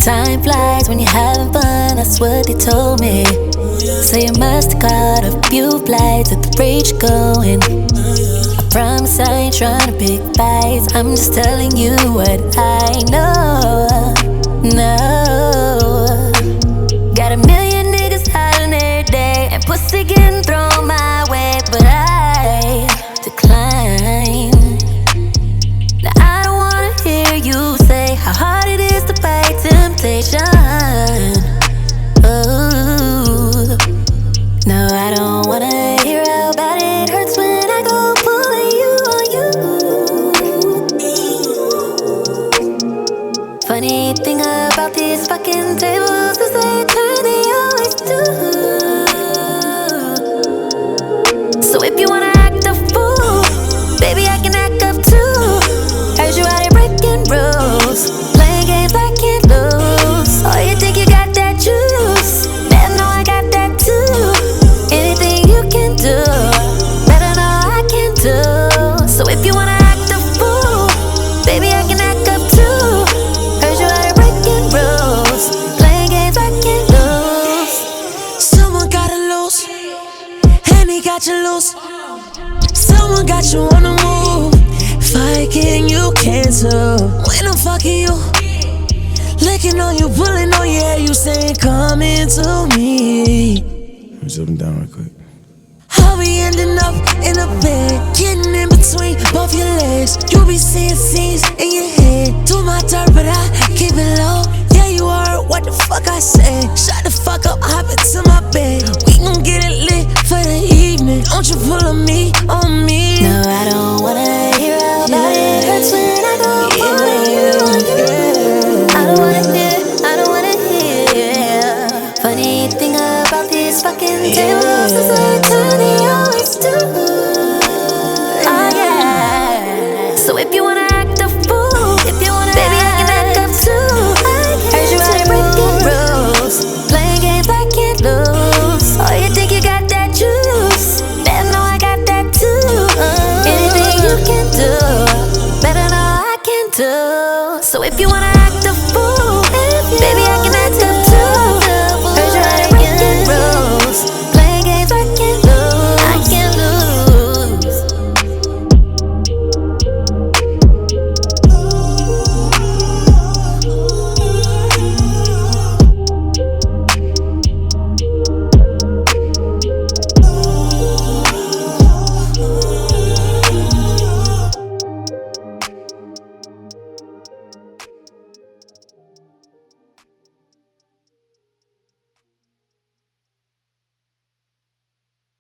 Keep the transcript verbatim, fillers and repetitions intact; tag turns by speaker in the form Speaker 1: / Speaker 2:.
Speaker 1: Time flies when you're having fun, that's what they told me. So you must have caught a few flights at the rate you're going. I promise I ain't trying to pick fights, I'm just telling you what I know. No, got a million niggas hollering every day and pussy getting thrown my way, but I decline. Now I don't wanna hear you say how hard it is to fight temptation. Oh, no, I don't wanna hear how bad it hurts when I go pulling you on you. Funny thing about these fucking tables is they turn, they always do. So if you wanna act a fool, baby, I can act up too. Heard you out here breaking rules, playing games I can't lose. Oh, you think you got that juice? Better know I got that too. Anything you can do, better know I can do. So if you wanna act a fool, baby, I can act up too. Heard you out here breaking rules, playing games I can't lose.
Speaker 2: Someone gotta lose, and he got you loose. Someone got you on the move, fighting you cancel. When I'm fucking you, licking on you, pulling on your hair, you saying come into me.
Speaker 3: Let me zip them down real quick.
Speaker 2: I'll be ending up in a bed, getting in between both your legs. You be seeing scenes in your head. Do my dirt, but I keep it low. Yeah, you heard what the fuck I said. Shut the fuck up, hop into my bed. We gon' get it lit for the evening. Don't you pull on me, on me.
Speaker 1: No, I don't wanna hear how bad it hurts when I go pulling you on you. I don't wanna hear, I don't wanna hear. Funny thing about these fucking tables is they turn, they always do. Oh yeah. So if you wanna act a fool, if you wanna, baby, I can act up too. Heard you out here breaking rules, playing games I can't lose. Oh, you think you got that juice? Better know I got that too. Anything you can do, better know I can do. So if you wanna act a fool, baby, I can